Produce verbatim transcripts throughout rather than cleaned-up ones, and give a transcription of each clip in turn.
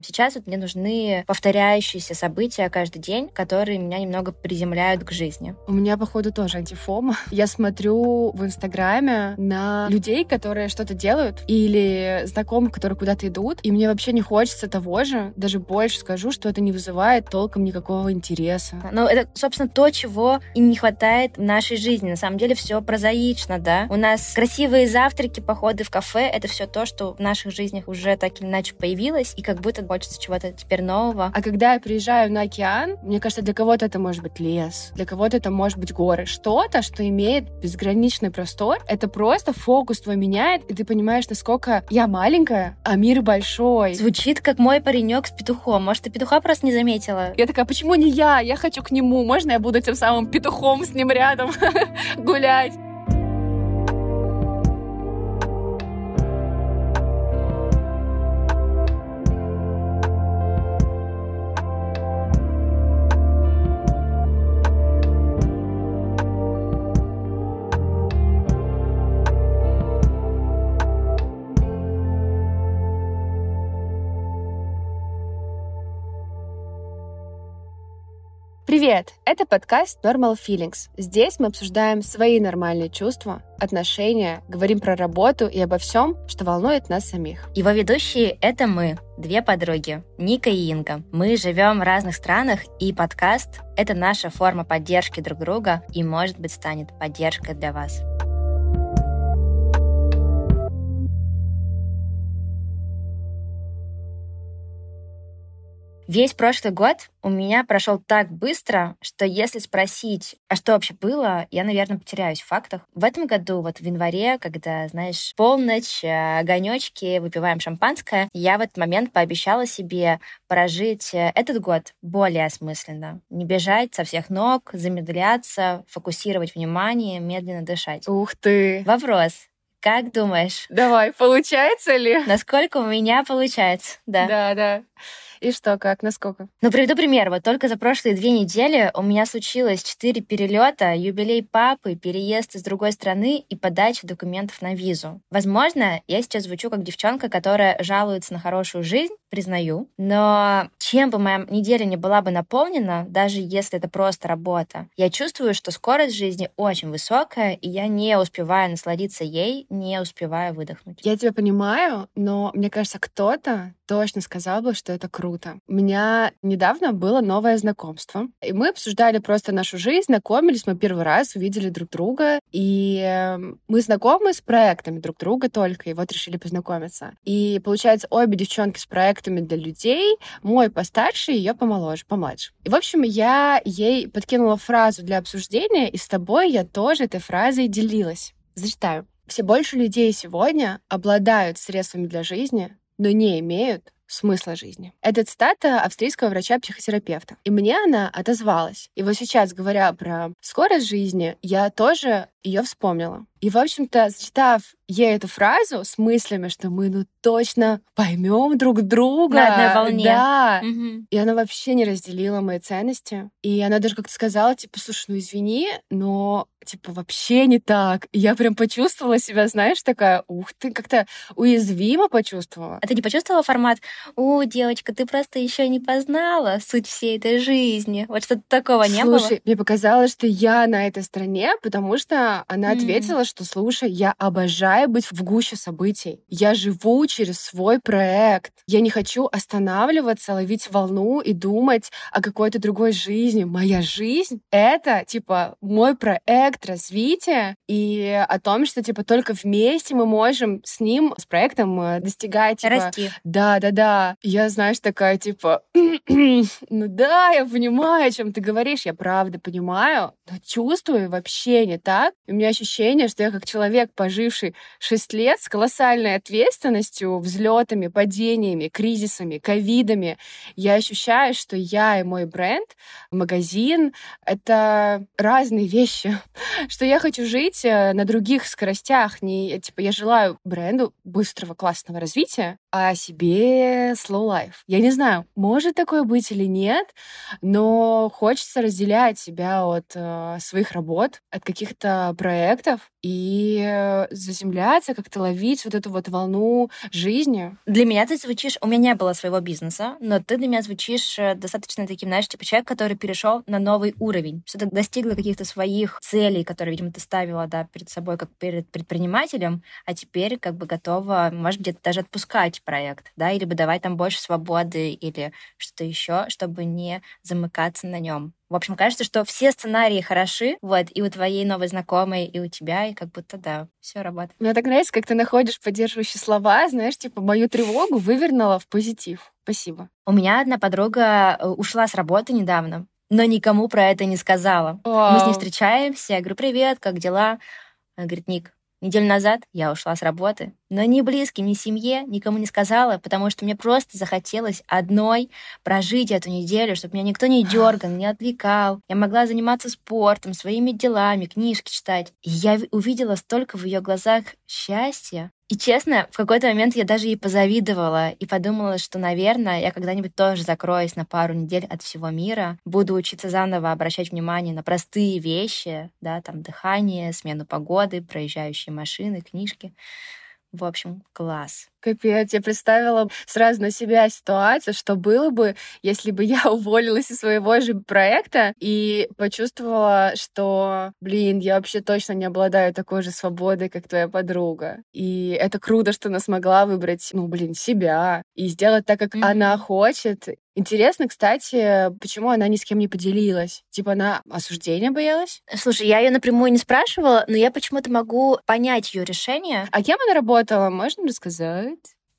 Сейчас вот мне нужны повторяющиеся события каждый день, которые меня немного приземляют к жизни. У меня, походу, тоже антифома. Я смотрю в Инстаграме на людей, которые что-то делают, или знакомых, которые куда-то идут, и мне вообще не хочется того же. Даже больше скажу, что это не вызывает толком никакого интереса. Ну, это, собственно, то, чего и не хватает в нашей жизни. На самом деле все прозаично, да? У нас красивые завтраки, походы в кафе — это все то, что в наших жизнях уже так или иначе появилось, и как будто хочется чего-то теперь нового. А когда я приезжаю на океан, мне кажется, для кого-то это может быть лес, для кого-то это может быть горы. Что-то, что имеет безграничный простор, это просто фокус твой меняет, и ты понимаешь, насколько я маленькая, а мир большой. Звучит как мой паренек с петухом. Может, ты петуха просто не заметила? Я такая, почему не я? Я хочу к нему. Можно я буду тем самым петухом с ним рядом гулять? Привет! Это подкаст Normal Feelings. Здесь мы обсуждаем свои нормальные чувства, отношения, говорим про работу и обо всем, что волнует нас самих. Его ведущие — это мы, две подруги, Ника и Инга. Мы живем в разных странах, и подкаст — это наша форма поддержки друг друга и, может быть, станет поддержкой для вас. Весь прошлый год у меня прошел так быстро, что если спросить, а что вообще было, я, наверное, потеряюсь в фактах. В этом году, вот в январе, когда, знаешь, полночь, огонечки, выпиваем шампанское, я в этот момент пообещала себе прожить этот год более осмысленно. Не бежать со всех ног, замедляться, фокусировать внимание, медленно дышать. Ух ты! Вопрос. Как думаешь? Давай, получается ли? Насколько у меня получается? Да. Да, да. И что, как, насколько? Ну, приведу пример. Вот только за прошлые две недели у меня случилось четыре перелета, юбилей папы, переезд из другой страны и подача документов на визу. Возможно, я сейчас звучу как девчонка, которая жалуется на хорошую жизнь, признаю, но чем бы моя неделя не была бы наполнена, даже если это просто работа, я чувствую, что скорость жизни очень высокая, и я не успеваю насладиться ей, не успеваю выдохнуть. Я тебя понимаю, но мне кажется, кто-то точно сказал бы, что это круто. У меня недавно было новое знакомство, и мы обсуждали просто нашу жизнь, знакомились, мы первый раз увидели друг друга, и мы знакомы с проектами друг друга только, и вот решили познакомиться. И получается, обе девчонки с проектами для людей, мой постарше, ее помоложе, помладше. И, в общем, я ей подкинула фразу для обсуждения, и с тобой я тоже этой фразой делилась. Зачитаю. Все больше людей сегодня обладают средствами для жизни, но не имеют смысла жизни. Это цитата австрийского врача-психотерапевта. И мне она отозвалась. И вот сейчас, говоря про скорость жизни, я тоже ее вспомнила. И, в общем-то, зачитав ей эту фразу с мыслями, что мы, ну, точно поймем друг друга. На одной волне. Да. Угу. И она вообще не разделила мои ценности. И она даже как-то сказала, типа, слушай, ну, извини, но, типа, вообще не так. И я прям почувствовала себя, знаешь, такая, ух ты, как-то уязвимо почувствовала. А ты не почувствовала формат «У, девочка, ты просто еще не познала суть всей этой жизни»? Вот что-то такого не было? Слушай, мне показалось, что я на этой стороне, потому что она Mm. ответила, что, слушай, я обожаю быть в гуще событий. Я живу через свой проект. Я не хочу останавливаться, ловить волну и думать о какой-то другой жизни. Моя жизнь — это, типа, мой проект развития и о том, что, типа, только вместе мы можем с ним, с проектом достигать, типа... Расти. Да-да-да. Я, знаешь, такая, типа, ну да, я понимаю, о чем ты говоришь, я правда понимаю, но чувствую вообще не так. У меня ощущение, что я как человек, поживший шесть лет с колоссальной ответственностью, взлетами, падениями, кризисами, ковидами, я ощущаю, что я и мой бренд, магазин — это разные вещи. Что я хочу жить на других скоростях. Не, типа, я желаю бренду быстрого, классного развития, а себе slow life. Я не знаю, может такое быть или нет, но хочется разделять себя от э, своих работ, от каких-то проектов и и заземляться, как-то ловить вот эту вот волну жизни. Для меня ты звучишь... У меня не было своего бизнеса, но ты для меня звучишь достаточно таким, знаешь, типа человек, который перешел на новый уровень, что ты достигла каких-то своих целей, которые, видимо, ты ставила, да, перед собой как перед предпринимателем, а теперь как бы готова, может быть, где-то даже отпускать проект, да, или бы давать там больше свободы или что-то еще, чтобы не замыкаться на нем. В общем, кажется, что все сценарии хороши, вот, и у твоей новой знакомой, и у тебя, и как будто, да, все работает. Мне так нравится, как ты находишь поддерживающие слова, знаешь, типа мою тревогу вывернула в позитив. Спасибо. У меня одна подруга ушла с работы недавно, но никому про это не сказала. Вау. Мы с ней встречаемся, я говорю, привет, как дела? Она говорит, Ник, неделю назад я ушла с работы, но ни близким, ни семье никому не сказала, потому что мне просто захотелось одной прожить эту неделю, чтобы меня никто не дергал, не отвлекал. Я могла заниматься спортом, своими делами, книжки читать. И я увидела столько в ее глазах счастья. И честно, в какой-то момент я даже ей позавидовала и подумала, что, наверное, я когда-нибудь тоже закроюсь на пару недель от всего мира, буду учиться заново обращать внимание на простые вещи, да, там дыхание, смену погоды, проезжающие машины, книжки. В общем, класс. Капец, я представила сразу на себя ситуацию, что было бы, если бы я уволилась из своего же проекта и почувствовала, что, блин, я вообще точно не обладаю такой же свободой, как твоя подруга. И это круто, что она смогла выбрать, ну, блин, себя и сделать так, как mm-hmm. она хочет. Интересно, кстати, почему она ни с кем не поделилась? Типа она осуждения боялась? Слушай, я ее напрямую не спрашивала, но я почему-то могу понять ее решение. А кем она работала? Можно рассказать?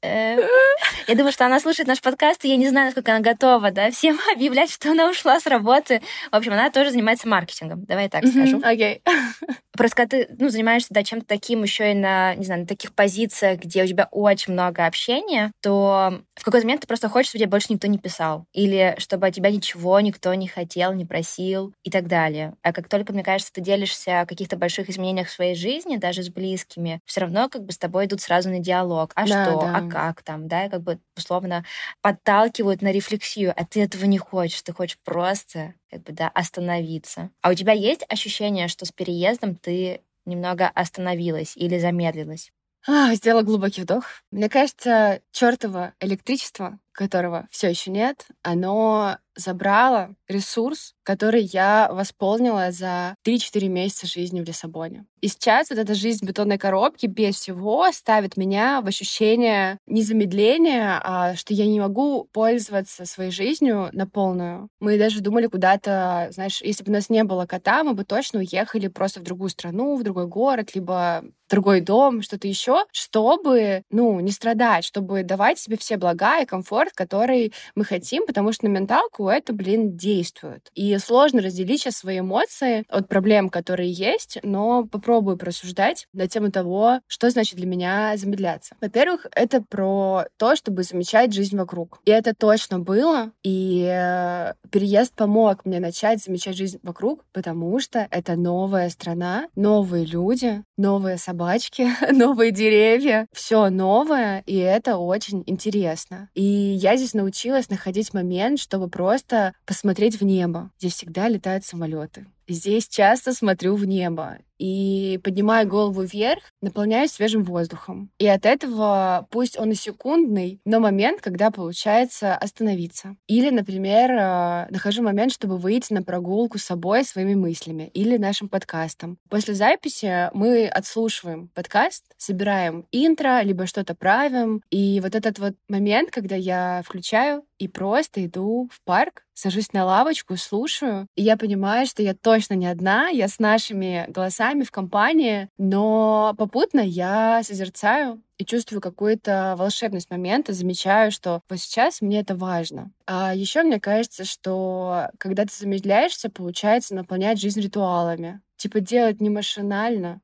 Я думаю, что она слушает наш подкаст, и я не знаю, насколько она готова, да, всем объявлять, что она ушла с работы. В общем, она тоже занимается маркетингом. Давай я так скажу. Окей. Okay. Просто когда ты, ну, занимаешься, да, чем-то таким еще и на, не знаю, на таких позициях, где у тебя очень много общения, то в какой-то момент ты просто хочешь, чтобы тебе больше никто не писал. Или чтобы от тебя ничего никто не хотел, не просил и так далее. А как только, мне кажется, ты делишься о каких-то больших изменениях в своей жизни, даже с близкими, все равно как бы с тобой идут сразу на диалог. А да, что? Да. А как там? Да, и как бы условно подталкивают на рефлексию, а ты этого не хочешь. Ты хочешь просто как бы, да, остановиться. А у тебя есть ощущение, что с переездом ты немного остановилась или замедлилась? А, сделала глубокий вдох. Мне кажется, чёртово электричество, которого все еще нет, оно забрало ресурс, который я восполнила за три-четыре месяца жизни в Лиссабоне. И сейчас вот эта жизнь в бетонной коробке без всего ставит меня в ощущение не замедления, а что я не могу пользоваться своей жизнью на полную. Мы даже думали куда-то, знаешь, если бы у нас не было кота, мы бы точно уехали просто в другую страну, в другой город, либо в другой дом, что-то еще, чтобы, ну, не страдать, чтобы давать себе все блага и комфорт, который мы хотим, потому что на менталку это, блин, действует. И сложно разделить сейчас свои эмоции от проблем, которые есть, но попробую просуждать на тему того, что значит для меня замедляться. Во-первых, это про то, чтобы замечать жизнь вокруг. И это точно было, и э, переезд помог мне начать замечать жизнь вокруг, потому что это новая страна, новые люди, новые собачки, новые деревья, все новое, и это очень интересно. И я здесь научилась находить момент, чтобы просто посмотреть в небо. Здесь всегда летают самолеты. Здесь часто смотрю в небо и поднимаю голову вверх, наполняюсь свежим воздухом. И от этого, пусть он и секундный, но момент, когда получается остановиться. Или, например, нахожу момент, чтобы выйти на прогулку с собой, своими мыслями или нашим подкастом. После записи мы отслушиваем подкаст, собираем интро, либо что-то правим. И вот этот вот момент, когда я включаю и просто иду в парк, сажусь на лавочку, слушаю, и я понимаю, что я точно не одна, я с нашими голосами в компании, но попутно я созерцаю и чувствую какую-то волшебность момента, замечаю, что вот сейчас мне это важно. А еще мне кажется, что когда ты замедляешься, получается наполнять жизнь ритуалами. Типа делать не машинально,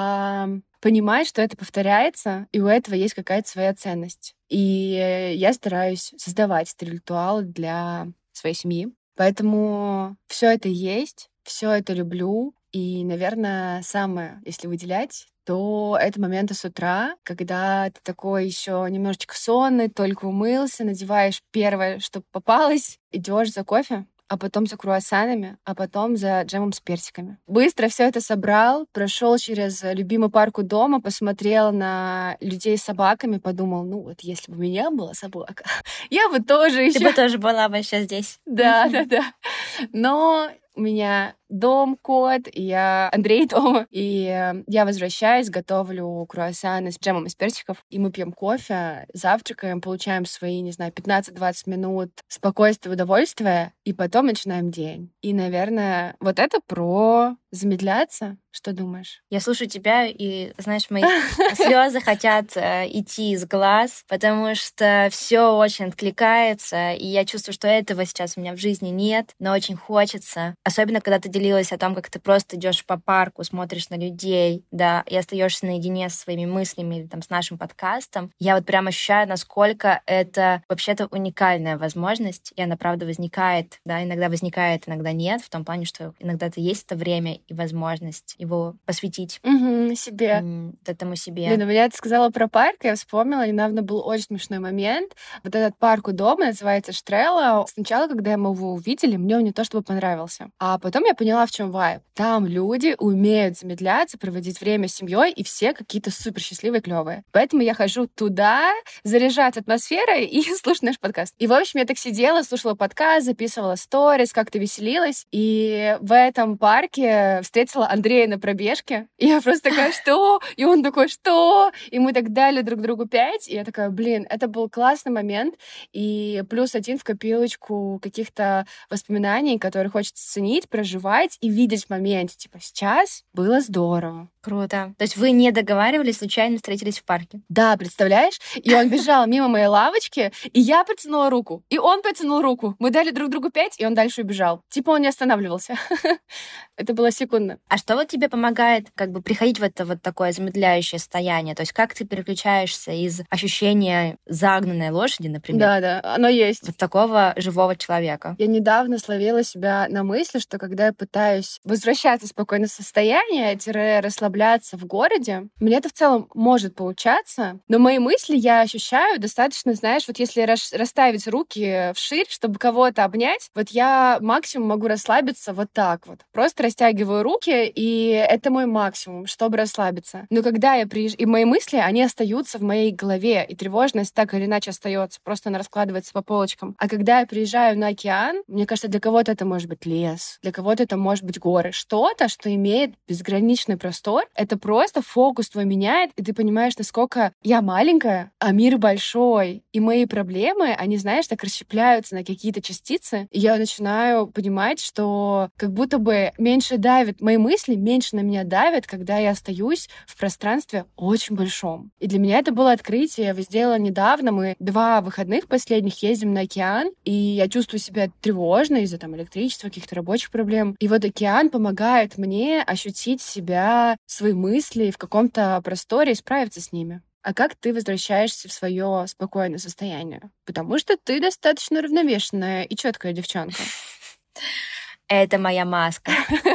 а понимать, что это повторяется, и у этого есть какая-то своя ценность. И я стараюсь создавать эти ритуалы для своей семьи. Поэтому все это есть, все это люблю. И, наверное, самое, если выделять, то это моменты с утра, когда ты такой еще немножечко сонный, только умылся, надеваешь первое, что попалось, идешь за кофе, а потом за круассанами, а потом за джемом с персиками. Быстро все это собрал, прошел через любимый парк у дома, посмотрел на людей с собаками, подумал, ну вот если бы у меня была собака, я бы тоже еще... Ты бы тоже была бы сейчас здесь. Да, да, да. Но у меня дом, кот, и я Андрей дома. И я возвращаюсь, готовлю круассаны с джемом из персиков, и мы пьем кофе, завтракаем, получаем свои, не знаю, пятнадцать-двадцать минут спокойствия, удовольствия, и потом начинаем день. И, наверное, вот это про замедляться. Что думаешь? Я слушаю тебя, и, знаешь, мои слезы хотят э, идти из глаз, потому что все очень откликается, и я чувствую, что этого сейчас у меня в жизни нет, но очень хочется. Особенно, когда ты делилась о том, как ты просто идешь по парку, смотришь на людей, да, и остаешься наедине со своими мыслями или там с нашим подкастом. Я вот прям ощущаю, насколько это вообще-то уникальная возможность, и она, правда, возникает, да, иногда возникает, иногда нет, в том плане, что иногда это есть это время и возможность его посвятить угу, себе. м, этому себе. Блин, у меня ты сказала про парк, я вспомнила, недавно был очень смешной момент. Вот этот парк у дома называется Штрелла. Сначала, когда мы его увидели, мне он не то чтобы понравился. А потом я поняла, в чем вайб. Там люди умеют замедляться, проводить время с семьей, и все какие-то супер счастливые, клевые. Поэтому я хожу туда, заряжать атмосферой и слушать наш подкаст. И, в общем, я так сидела, слушала подкаст, записывала сторис, как-то веселилась. И в этом парке встретила Андрея на пробежке. И я просто такая, что? И он такой, что? И мы так дали друг другу пять. И я такая, блин, это был классный момент. И плюс один в копилочку каких-то воспоминаний, которые хочется ценить, проживать и видеть в моменте. Типа, сейчас было здорово. Круто. То есть вы не договаривались, случайно встретились в парке? Да, представляешь? И он бежал мимо моей лавочки, и я протянула руку, и он протянул руку. Мы дали друг другу пять, и он дальше убежал. Типа он не останавливался. Это было секундно. А что вот тебе помогает как бы приходить в это вот такое замедляющее состояние? То есть как ты переключаешься из ощущения загнанной лошади, например, Да, да, оно есть. вот такого живого человека? Я недавно словила себя на мысли, что когда я пытаюсь возвращаться в спокойное состояние, тире расслабляться в городе, мне это в целом может получаться, но мои мысли я ощущаю достаточно, знаешь, вот если рас- расставить руки вширь, чтобы кого-то обнять, вот я максимум могу расслабиться вот так вот. Просто растягиваю руки, и это мой максимум, чтобы расслабиться. Но когда я приезжаю... И мои мысли, они остаются в моей голове, и тревожность так или иначе остается, просто она раскладывается по полочкам. А когда я приезжаю на океан, мне кажется, для кого-то это может быть лес, для кого-то это может быть горы. Что-то, что имеет безграничный простор, это просто фокус твой меняет, и ты понимаешь, насколько я маленькая, а мир большой. И мои проблемы, они, знаешь, так расщепляются на какие-то частицы, и я начинаю понимать, что как будто бы меньше давит, мои мысли меньше на меня давят, когда я остаюсь в пространстве очень большом. И для меня это было открытие. Я сделала недавно, мы два выходных последних ездим на океан, и я чувствую себя тревожно из-за там электричества, каких-то рабочих проблем. И вот океан помогает мне ощутить себя, свои мысли в каком-то просторе и справиться с ними. А как ты возвращаешься в свое спокойное состояние? Потому что ты достаточно равновешенная и четкая девчонка. Это моя маска.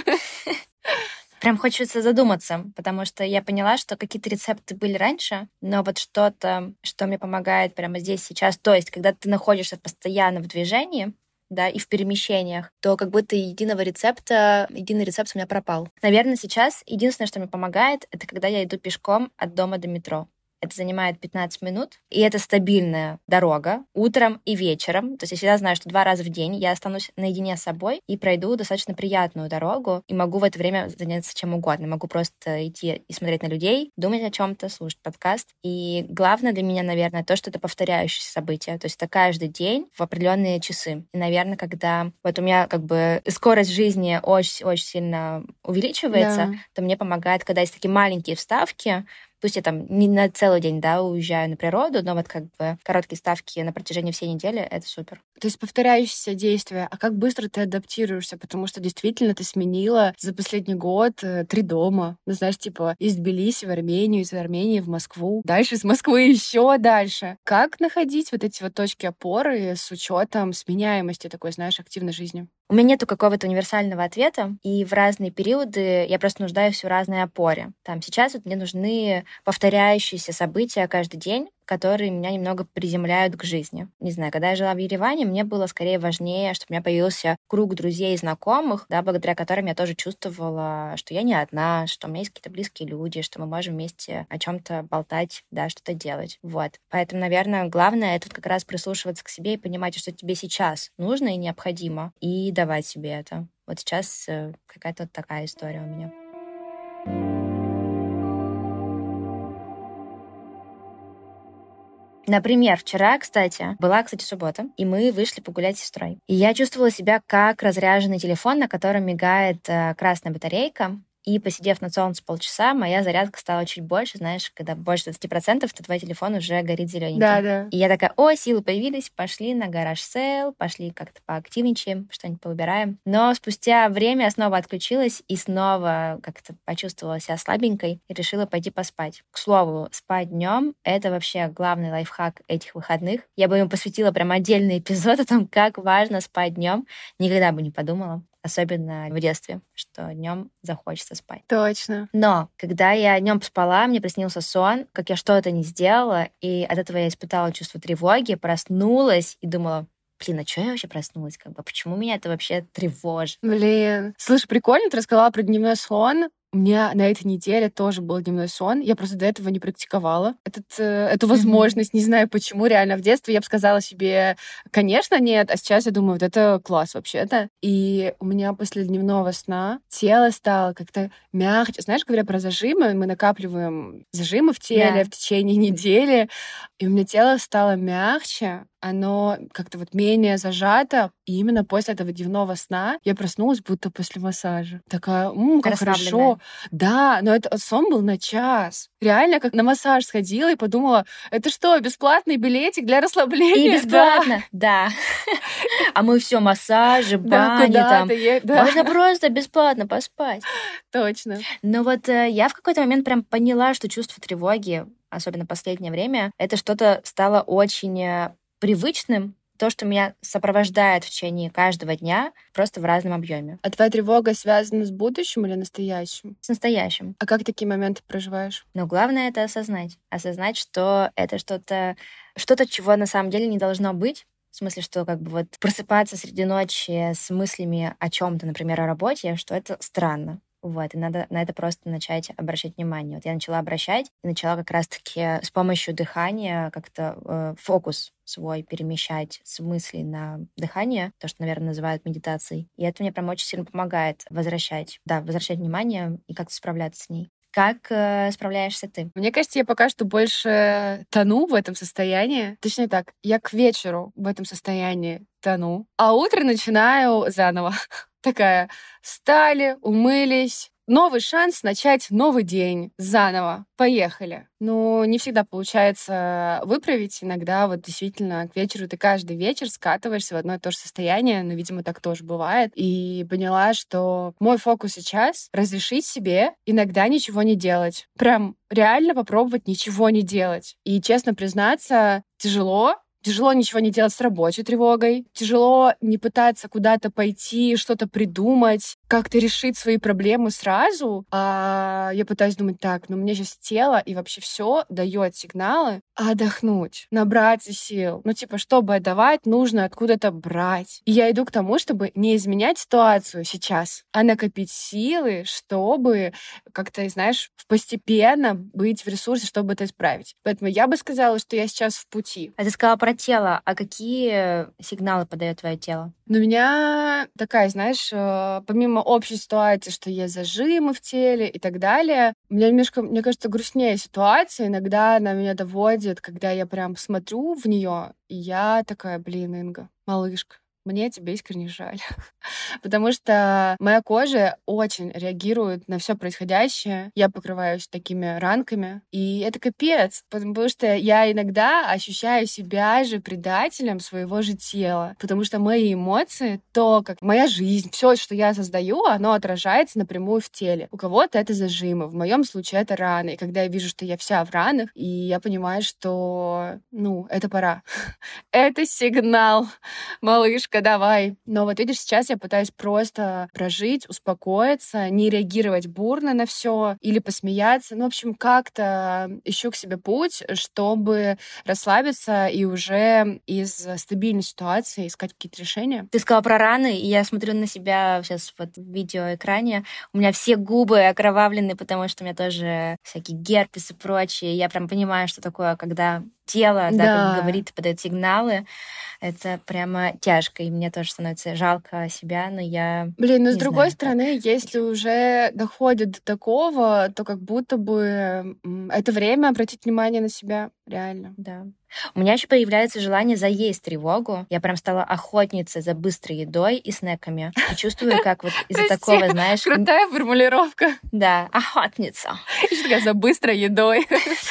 Прям хочется задуматься, потому что я поняла, что какие-то рецепты были раньше, но вот что-то, что мне помогает прямо здесь, сейчас, то есть, когда ты находишься постоянно в движении, да, и в перемещениях, то как будто единого рецепта, единый рецепт у меня пропал. Наверное, сейчас единственное, что мне помогает, это когда я иду пешком от дома до метро. Это занимает пятнадцать минут, и это стабильная дорога утром и вечером. То есть я всегда знаю, что два раза в день я останусь наедине с собой и пройду достаточно приятную дорогу, и могу в это время заняться чем угодно. Могу просто идти и смотреть на людей, думать о чем-то, слушать подкаст. И главное для меня, наверное, то, что это повторяющееся событие. То есть это каждый день в определенные часы. И, наверное, когда вот у меня как бы скорость жизни очень-очень сильно увеличивается, да, то мне помогает, когда есть такие маленькие вставки. Пусть я там не на целый день, да, уезжаю на природу, но вот как бы короткие ставки на протяжении всей недели — это супер. То есть повторяющиеся действия. А как быстро ты адаптируешься? Потому что действительно ты сменила за последний год три дома. Ну, знаешь, типа из Тбилиси в Армению, из Армении в Москву, дальше из Москвы еще дальше. Как находить вот эти вот точки опоры с учетом сменяемости такой, знаешь, активной жизни? У меня нету какого-то универсального ответа, и в разные периоды я просто нуждаюсь в разной опоре. Там сейчас вот мне нужны повторяющиеся события каждый день, которые меня немного приземляют к жизни. Не знаю, когда я жила в Ереване, мне было скорее важнее, чтобы у меня появился круг друзей и знакомых, да, благодаря которым я тоже чувствовала, что я не одна, что у меня есть какие-то близкие люди, что мы можем вместе о чем-то болтать, да, что-то делать. Вот. Поэтому, наверное, главное это как раз прислушиваться к себе и понимать, что тебе сейчас нужно и необходимо, и давать себе это. Вот сейчас э, какая-то вот такая история у меня. Например, вчера, кстати, была, кстати, суббота, и мы вышли погулять с сестрой. И я чувствовала себя как разряженный телефон, на котором мигает э, красная батарейка. И посидев на солнце полчаса, моя зарядка стала чуть больше, знаешь, когда больше двадцать процентов, то твой телефон уже горит зелененьким. Да, да. И я такая, о, силы появились, пошли на гараж сейл, пошли как-то поактивничаем, что-нибудь повыбираем. Но спустя время я снова отключилась и снова как-то почувствовала себя слабенькой и решила пойти поспать. К слову, спать днем — это вообще главный лайфхак этих выходных. Я бы ему посвятила прям отдельный эпизод о том, как важно спать днем. Никогда бы не подумала. Особенно в детстве, что днем захочется спать. Точно. Но когда я днем поспала, мне приснился сон, как я что-то не сделала, и от этого я испытала чувство тревоги, проснулась и думала, блин, а что я вообще проснулась? Как бы, почему меня это вообще тревожит? Блин. Слушай, прикольно, ты рассказала про дневной сон. У меня на этой неделе тоже был дневной сон. Я просто до этого не практиковала этот, э, эту возможность. Mm-hmm. Не знаю почему. Реально, в детстве я бы сказала себе, конечно, нет. А сейчас я думаю, вот это класс вообще-то. И у меня после дневного сна тело стало как-то мягче. Знаешь, говоря про зажимы, мы накапливаем зажимы в теле yeah. в течение недели. И у меня тело стало мягче. Оно как-то вот менее зажато. И именно после этого дневного сна я проснулась будто после массажа. Такая, м, как хорошо. Да, но это сон был на час. Реально, как на массаж сходила и подумала, это что, бесплатный билетик для расслабления? И бесплатно, да. А мы все массажи, бани там. Можно просто бесплатно поспать. Точно. Но вот я в какой-то момент прям поняла, что чувство тревоги, особенно в последнее время, это что-то стало очень привычным, то, что меня сопровождает в течение каждого дня, просто в разном объеме. А твоя тревога связана с будущим или настоящим? С настоящим. А как такие моменты проживаешь? Но главное — это осознать. Осознать, что это что-то, что-то, чего на самом деле не должно быть. В смысле, что как бы вот просыпаться среди ночи с мыслями о чем-то, например, о работе, что это странно. Вот, и надо на это просто начать обращать внимание. Вот я начала обращать и начала как раз-таки с помощью дыхания как-то э, фокус свой перемещать с мыслей на дыхание, то, что, наверное, называют медитацией. И это мне прям очень сильно помогает возвращать, да, возвращать внимание и как-то справляться с ней. Как э, справляешься ты? Мне кажется, я пока что больше тону в этом состоянии. Точнее так, я к вечеру в этом состоянии тону, а утро начинаю заново. Такая, встали, умылись, новый шанс начать новый день заново. Поехали. Но не всегда получается выправить. Иногда вот действительно к вечеру ты каждый вечер скатываешься в одно и то же состояние, но, видимо, так тоже бывает. И поняла, что мой фокус сейчас — разрешить себе иногда ничего не делать. Прям реально попробовать ничего не делать. И, честно признаться, тяжело. Тяжело ничего не делать с рабочей тревогой. Тяжело не пытаться куда-то пойти, что-то придумать, как-то решить свои проблемы сразу. А я пытаюсь думать так, ну мне сейчас тело и вообще все дает сигналы отдохнуть, набраться сил. Ну типа, чтобы отдавать, нужно откуда-то брать. И я иду к тому, чтобы не изменять ситуацию сейчас, а накопить силы, чтобы как-то, знаешь, постепенно быть в ресурсе, чтобы это исправить. Поэтому я бы сказала, что я сейчас в пути. А ты сказала про тело. А какие сигналы подает твое тело? Но у меня такая, знаешь, помимо общей ситуации, что есть зажимы в теле и так далее, у меня немножко, мне кажется, грустнее ситуация. Иногда она меня доводит, когда я прям смотрю в нее, и я такая, блин, Инга, малышка, мне тебя искренне жаль. Потому что моя кожа очень реагирует на все происходящее. Я покрываюсь такими ранками. И это капец, потому что я иногда ощущаю себя же предателем своего же тела. Потому что мои эмоции, то, как моя жизнь, все, что я создаю, оно отражается напрямую в теле. У кого-то это зажимы, в моем случае это раны. И когда я вижу, что я вся в ранах, и я понимаю, что, ну, это пора. Это сигнал, малышка, Детка, давай. Но вот видишь, сейчас я пытаюсь просто прожить, успокоиться, не реагировать бурно на все или посмеяться. Ну, в общем, как-то ищу к себе путь, чтобы расслабиться и уже из стабильной ситуации искать какие-то решения. Ты сказала про раны, и я смотрю на себя сейчас вот в видеоэкране. У меня все губы окровавлены, потому что у меня тоже всякие герпес и прочее. Я прям понимаю, что такое, когда тело, да, Да. как говорит, подает сигналы. Это прямо тяжко, и мне тоже становится жалко себя, но я Блин, но с не другой знаю, как. стороны, если уже доходит до такого, то как будто бы м, это время обратить внимание на себя, реально. Да. У меня еще появляется желание заесть тревогу. Я прям стала охотницей за быстрой едой и снеками. И чувствую, как вот из-за Прости, такого, знаешь... н- крутая формулировка. Да, охотница. Еще такая за быстрой едой.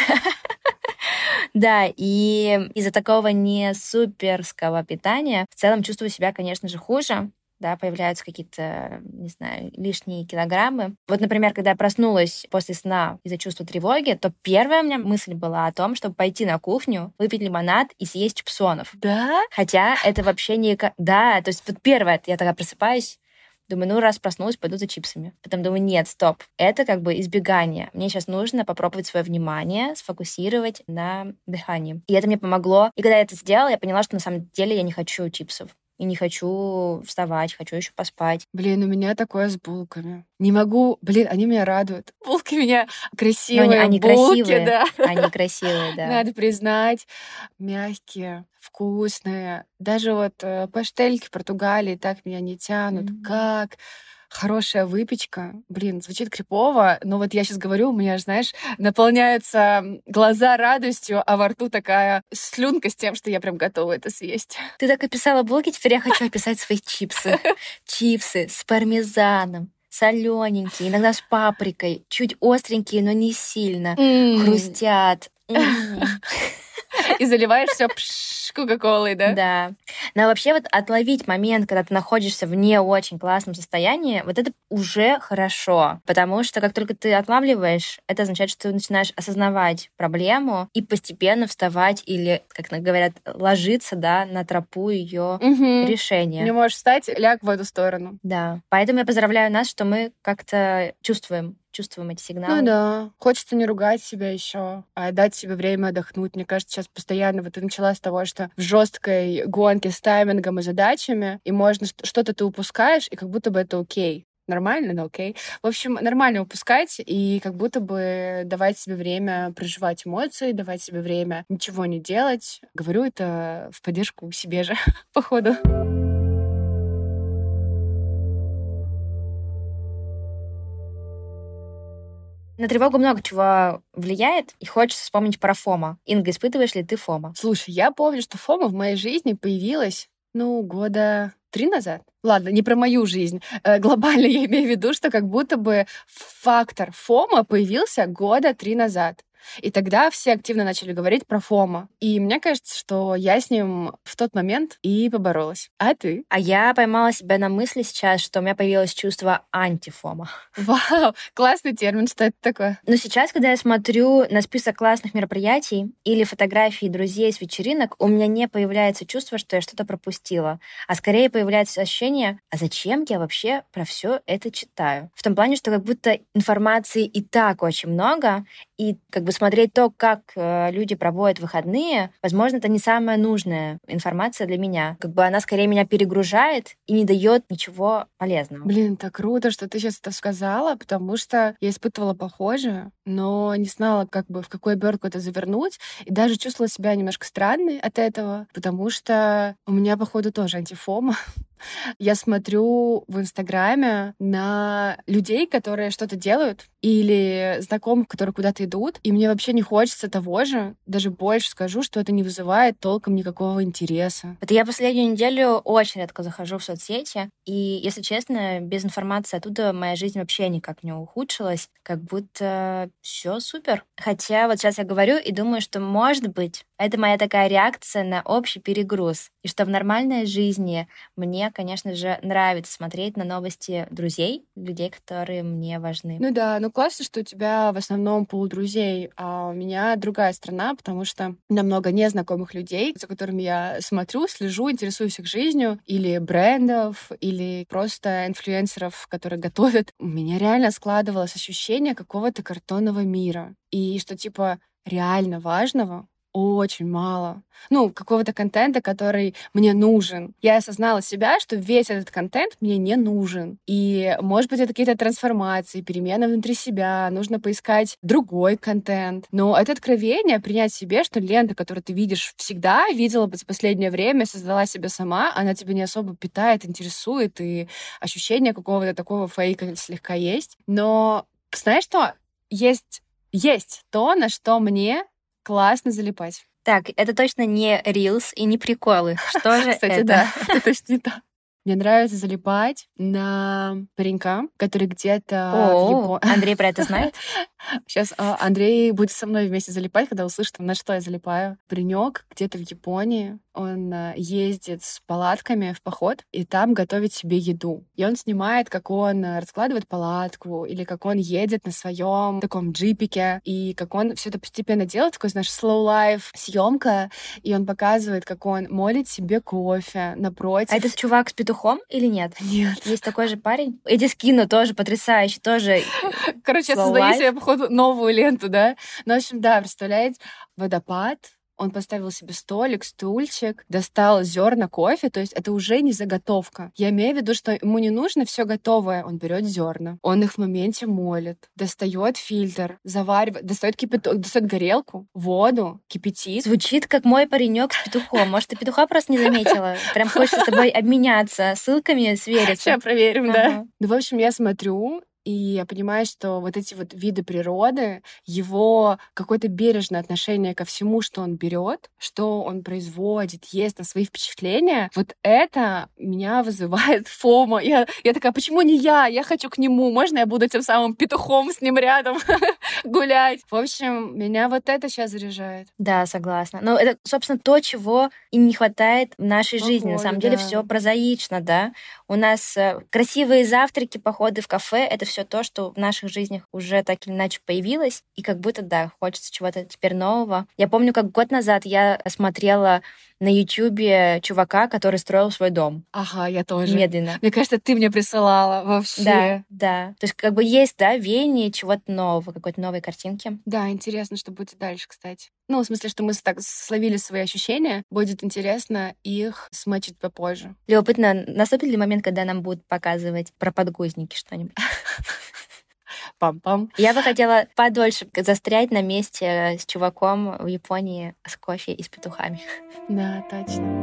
Да, и из-за такого не суперского питания в целом чувствую себя, конечно же, хуже. Да, появляются какие-то, не знаю, лишние килограммы. Вот, например, когда я проснулась после сна из-за чувства тревоги, то первая у меня мысль была о том, чтобы пойти на кухню, выпить лимонад и съесть чипсонов. Да? Хотя это вообще не... ка- Да, то есть вот первое, я тогда просыпаюсь, думаю, ну, раз проснулась, пойду за чипсами. Потом думаю, нет, стоп, это как бы избегание. Мне сейчас нужно попробовать свое внимание сфокусировать на дыхании. И это мне помогло. И когда я это сделала, я поняла, что на самом деле я не хочу чипсов. И не хочу вставать, хочу еще поспать. Блин, у меня такое с булками. Не могу, блин, они меня радуют. Булки у меня Но красивые, они, они булки, красивые, да. они красивые, да. Надо признать, мягкие, вкусные. Даже вот э, паштельки в Португалии так меня не тянут. Мгм. Как хорошая выпечка. Блин, звучит крипово, но вот я сейчас говорю, у меня, аж, знаешь, наполняются м, глаза радостью, а во рту такая слюнка с тем, что я прям готова это съесть. Ты так описала булки, теперь я хочу описать свои чипсы. Чипсы с пармезаном, солененькие, иногда с паприкой, чуть остренькие, но не сильно. М. Хрустят. М. И заливаешь все кока-колой, да? Да. Но вообще вот отловить момент, когда ты находишься в не очень классном состоянии, вот это уже хорошо. Потому что как только ты отлавливаешь, это означает, что ты начинаешь осознавать проблему и постепенно вставать или, как говорят, ложиться, да, на тропу ее Мгм. решения. Не можешь встать, ляг в эту сторону. Да. Поэтому я поздравляю нас, что мы как-то чувствуем чувствуем эти сигналы. Ну да. Хочется не ругать себя еще, а дать себе время отдохнуть. Мне кажется, сейчас постоянно вот ты начала с того, что в жесткой гонке с таймингом и задачами, и можно ш- что-то ты упускаешь, и как будто бы это окей. Нормально, но окей. В общем, нормально упускать и как будто бы давать себе время проживать эмоции, давать себе время ничего не делать. Говорю это в поддержку себе же, походу. На тревогу много чего влияет, и хочется вспомнить про фома. Инга, испытываешь ли ты фома? Слушай, я помню, что фома в моей жизни появилась, ну, года три назад. Ладно, не про мою жизнь. Э, Глобально я имею в виду, что как будто бы фактор фома появился года три назад. И тогда все активно начали говорить про фома. И мне кажется, что я с ним в тот момент и поборолась. А ты? А я поймала себя на мысли сейчас, что у меня появилось чувство антифома. Вау, классный термин, что это такое? Но сейчас, когда я смотрю на список классных мероприятий или фотографии друзей с вечеринок, у меня не появляется чувство, что я что-то пропустила, а скорее появляется ощущение, а зачем я вообще про все это читаю? В том плане, что как будто информации и так очень много, и как бы смотреть то, как э, люди проводят выходные, возможно, это не самая нужная информация для меня. Как бы она скорее меня перегружает и не дает ничего полезного. Блин, так круто, что ты сейчас это сказала, потому что я испытывала похожее, но не знала, как бы в какую обертку это завернуть, и даже чувствовала себя немножко странной от этого, потому что у меня, походу, тоже антифома. Я смотрю в Инстаграме на людей, которые что-то делают, или знакомых, которые куда-то идут, и мне вообще не хочется того же. Даже больше скажу, что это не вызывает толком никакого интереса. Вот я последнюю неделю очень редко захожу в соцсети, и, если честно, без информации оттуда моя жизнь вообще никак не ухудшилась, как будто все супер. Хотя вот сейчас я говорю и думаю, что, может быть, это моя такая реакция на общий перегруз, и что в нормальной жизни мне мне, конечно же, нравится смотреть на новости друзей, людей, которые мне важны. Ну да, ну классно, что у тебя в основном пул друзей, а у меня другая страна, потому что намного незнакомых людей, за которыми я смотрю, слежу, интересуюсь их жизнью, или брендов, или просто инфлюенсеров, которые готовят. У меня реально складывалось ощущение какого-то картонного мира. И что, типа, реально важного очень мало. Ну, какого-то контента, который мне нужен. Я осознала себя, что весь этот контент мне не нужен. И, может быть, это какие-то трансформации, перемены внутри себя, нужно поискать другой контент. Но это откровение принять себе, что лента, которую ты видишь всегда, видела бы за последнее время, создала себя сама, она тебя не особо питает, интересует, и ощущение какого-то такого фейка слегка есть. Но знаешь что? Есть, есть то, на что мне классно залипать. Так, это точно не рилс и не приколы. Что же Кстати, это? да, это точно не то. Мне нравится залипать на паренька, который где-то в О, Японии... Андрей про это знает? Сейчас а, Андрей будет со мной вместе залипать, когда услышит, на что я залипаю. Паренек где-то в Японии, он а, ездит с палатками в поход, и там готовит себе еду. И он снимает, как он а, раскладывает палатку, или как он едет на своем таком джипике, и как он все это постепенно делает, такой, знаешь, slow life съемка, и он показывает, как он молит себе кофе напротив. А это чувак с петухом или нет? Нет. Есть такой же парень. Эти скину тоже потрясающий, тоже. Короче, я slow создаю life. себе, походу, новую ленту, да? Ну, в общем, да, представляете, водопад, он поставил себе столик, стульчик, достал зерна кофе, то есть это уже не заготовка. Я имею в виду, что ему не нужно все готовое. Он берет зерна, он их в моменте молит, достает фильтр, заваривает, достает кипяток, достает горелку, воду, кипятит. Звучит как мой паренек с петухом. Может, ты петуха просто не заметила? Прям хочется с тобой обменяться ссылками, свериться. Сейчас проверим, Ага. да. Ну, в общем, я смотрю, и я понимаю, что вот эти вот виды природы, его какое-то бережное отношение ко всему, что он берет, что он производит, ест, на свои впечатления, вот это меня вызывает фомо. Я, я такая, почему не я? Я хочу к нему. Можно я буду тем самым петухом с ним рядом гулять? В общем, меня вот это сейчас заряжает. Да, согласна. Но это, собственно, то, чего и не хватает в нашей жизни. На Походу, самом деле да. все прозаично, да. У нас э, красивые завтраки, походы в кафе — это все то, что в наших жизнях уже так или иначе появилось, и как будто, да, хочется чего-то теперь нового. Я помню, как год назад я смотрела на Ютубе чувака, который строил свой дом. Ага, я тоже. Медленно. Мне кажется, ты мне присылала вообще. Да, да. То есть как бы есть, да, веяние чего-то нового, какой-то новой картинки. Да, интересно, что будет дальше, кстати. Ну, в смысле, что мы так словили свои ощущения, будет интересно их смачить попозже. Любопытно, наступит ли момент, когда нам будут показывать про подгузники что-нибудь? Пам-пам. Я бы хотела подольше застрять на месте с чуваком в Японии с кофе и с петухами. Да, точно.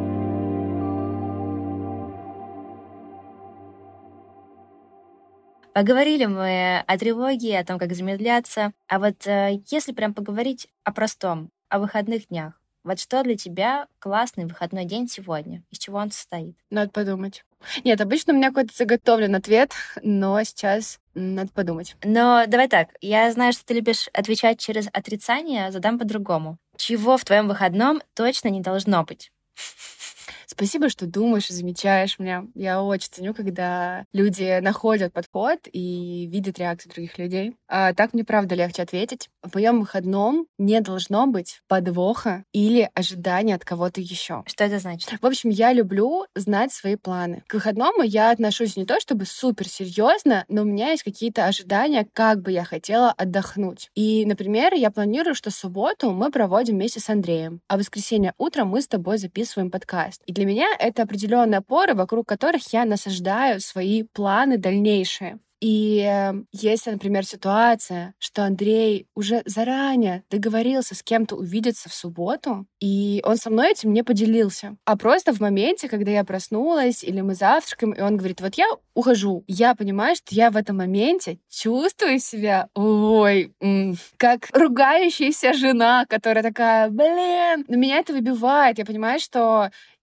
Поговорили мы о тревоге, о том, как замедляться. А вот э, если прям поговорить о простом, о выходных днях, вот что для тебя классный выходной день сегодня? Из чего он состоит? Надо подумать. Нет, обычно у меня какой-то заготовлен ответ, но сейчас надо подумать. Но давай так, я знаю, что ты любишь отвечать через отрицание, задам по-другому. Чего в твоем выходном точно не должно быть? Спасибо, что думаешь и замечаешь меня. Я очень ценю, когда люди находят подход и видят реакцию других людей. А так мне правда легче ответить. В моем выходном не должно быть подвоха или ожидания от кого-то еще. Что это значит? В общем, я люблю знать свои планы. К выходному я отношусь не то чтобы супер серьезно, но у меня есть какие-то ожидания, как бы я хотела отдохнуть. И, например, я планирую, что субботу мы проводим вместе с Андреем, а в воскресенье утром мы с тобой записываем подкаст. И для меня это определенные опоры, вокруг которых я насаждаю свои планы дальнейшие. И э, если, например, ситуация, что Андрей уже заранее договорился с кем-то увидеться в субботу, и он со мной этим не поделился, а просто в моменте, когда я проснулась, или мы завтракаем, и он говорит, вот я ухожу, я понимаю, что я в этом моменте чувствую себя, ой, м, как ругающаяся жена, которая такая, блин, но меня это выбивает, я понимаю, что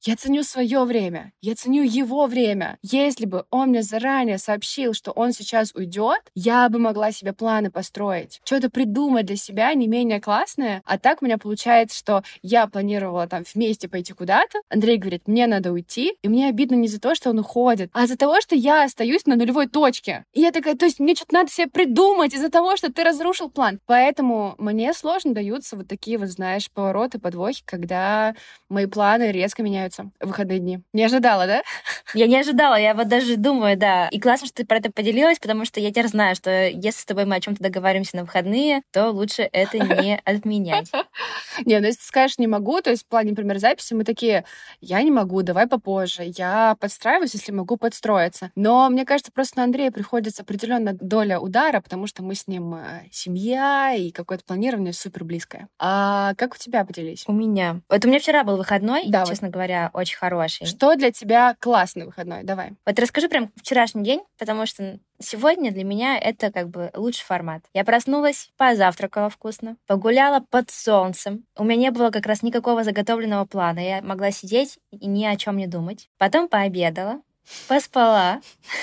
Я ценю свое время, я ценю его время. Если бы он мне заранее сообщил, что он сейчас уйдет, я бы могла себе планы построить, что-то придумать для себя не менее классное. А так у меня получается, что я планировала там вместе пойти куда-то. Андрей говорит, мне надо уйти, и мне обидно не за то, что он уходит, а за того, что я остаюсь на нулевой точке. И я такая, то есть мне что-то надо себе придумать из-за того, что ты разрушил план. Поэтому мне сложно даются вот такие вот, знаешь, повороты, подвохи, когда мои планы резко меняются в выходные дни. Не ожидала, да? Я не ожидала, я вот даже думаю, да. И классно, что ты про это поделилась, потому что я теперь знаю, что если с тобой мы о чем-то договариваемся на выходные, то лучше это не отменять. Не, ну если ты скажешь «не могу», то есть в плане, например, записи, мы такие «я не могу, давай попозже». Я подстраиваюсь, если могу подстроиться. Но мне кажется, просто на Андрея приходится определенная доля удара, потому что мы с ним семья, и какое-то планирование супер близкое. А как у тебя, поделись? У меня. Вот у меня вчера был выходной, Да, честно говоря, очень хороший. Что для тебя классный выходной? Давай. Вот расскажу прям вчерашний день, потому что сегодня для меня это как бы лучший формат. Я проснулась, позавтракала вкусно, погуляла под солнцем. У меня не было как раз никакого заготовленного плана. Я могла сидеть и ни о чем не думать. Потом пообедала, поспала,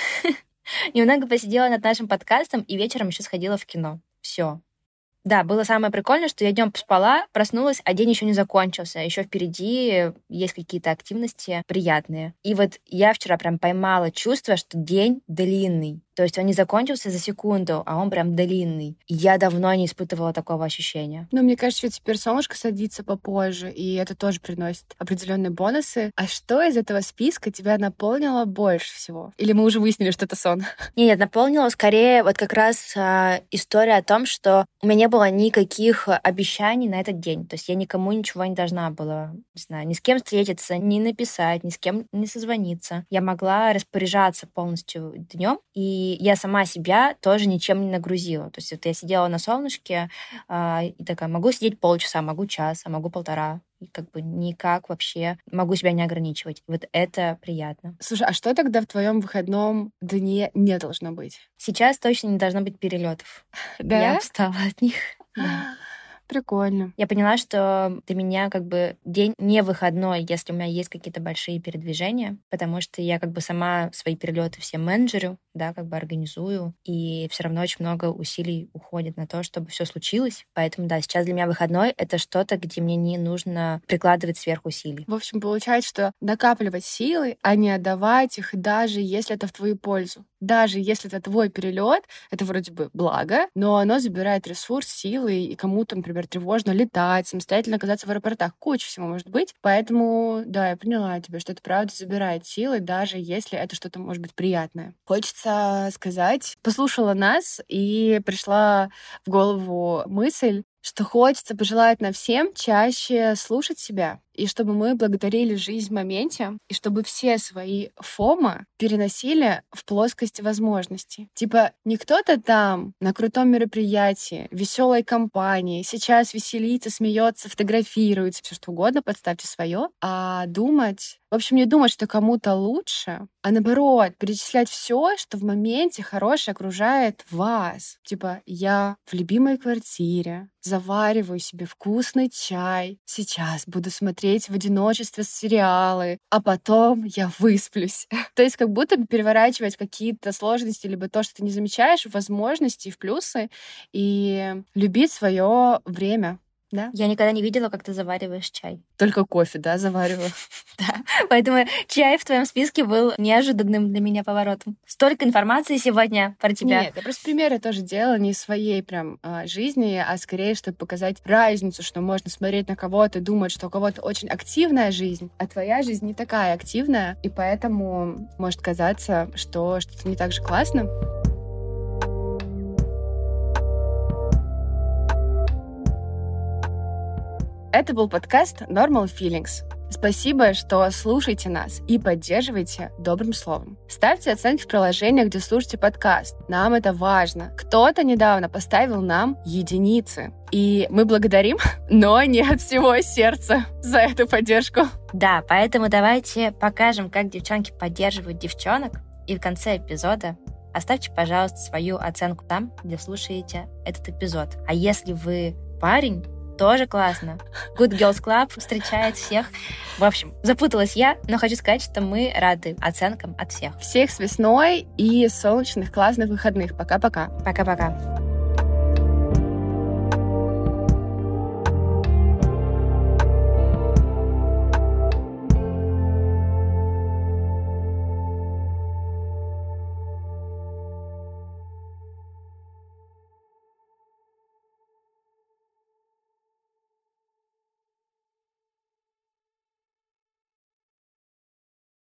немного посидела над нашим подкастом и вечером еще сходила в кино. Все. Да, было самое прикольное, что я днем поспала, проснулась, а день еще не закончился. Еще впереди есть какие-то активности приятные. И вот я вчера прям поймала чувство, что день длинный. То есть он не закончился за секунду, а он прям длинный. И я давно не испытывала такого ощущения. Ну, мне кажется, что теперь солнышко садится попозже, и это тоже приносит определенные бонусы. А что из этого списка тебя наполнило больше всего? Или мы уже выяснили, что это сон? Нет, наполнило скорее вот как раз а, история о том, что у меня не было никаких обещаний на этот день. То есть я никому ничего не должна была, не знаю, ни с кем встретиться, ни написать, ни с кем не созвониться. Я могла распоряжаться полностью днем, и я сама себя тоже ничем не нагрузила. То есть вот я сидела на солнышке а, и такая, могу сидеть полчаса, могу час, а могу полтора. И как бы никак вообще могу себя не ограничивать. Вот это приятно. Слушай, а что тогда в твоем выходном дне не должно быть? Сейчас точно не должно быть перелетов. Да? Я устала от них. Да. Прикольно. Я поняла, что для меня как бы день не выходной, если у меня есть какие-то большие передвижения, потому что я как бы сама свои перелеты все менеджерю, да, как бы организую, и все равно очень много усилий уходит на то, чтобы все случилось. Поэтому, да, сейчас для меня выходной — это что-то, где мне не нужно прикладывать сверхусилий. В общем, получается, что накапливать силы, а не отдавать их, даже если это в твою пользу. Даже если это твой перелет, это вроде бы благо, но оно забирает ресурс, силы, и кому-то, например, тревожно летать, самостоятельно оказаться в аэропортах. Куча всего может быть. Поэтому, да, я поняла тебя, что это правда забирает силы, даже если это что-то может быть приятное. Хочется сказать, послушала нас, и пришла в голову мысль, что хочется пожелать нам всем чаще слушать себя, и чтобы мы благодарили жизнь в моменте, и чтобы все свои фома переносили в плоскость возможностей. Типа не кто-то там на крутом мероприятии, веселой компании, сейчас веселится, смеется, фотографируется, все что угодно, подставьте свое, а думать, в общем, не думать, что кому-то лучше, а наоборот, перечислять все, что в моменте хорошее окружает вас. Типа я в любимой квартире, завариваю себе вкусный чай, сейчас буду смотреть в одиночестве сериалы, а потом я высплюсь. То есть как будто бы переворачивать какие-то сложности, либо то, что ты не замечаешь, в возможности, в плюсы, и любить свое время. Да? Я никогда не видела, как ты завариваешь чай. Только кофе, да, завариваю. Да, поэтому чай в твоем списке был неожиданным для меня поворотом. Столько информации сегодня про тебя. Нет, я просто примеры тоже делала не из своей прям а, жизни, а скорее, чтобы показать разницу, что можно смотреть на кого-то и думать, что у кого-то очень активная жизнь, а твоя жизнь не такая активная, и поэтому может казаться, что что-то не так же классно. Это был подкаст Normal Feelings. Спасибо, что слушаете нас и поддерживаете добрым словом. Ставьте оценки в приложениях, где слушаете подкаст. Нам это важно. Кто-то недавно поставил нам единицы. И мы благодарим, но не от всего сердца за эту поддержку. Да, поэтому давайте покажем, как девчонки поддерживают девчонок. И в конце эпизода оставьте, пожалуйста, свою оценку там, где слушаете этот эпизод. А если вы парень, тоже классно. Good Girls Club встречает всех. В общем, запуталась я, но хочу сказать, что мы рады оценкам от всех. Всех с весной и солнечных классных выходных. Пока-пока. Пока-пока.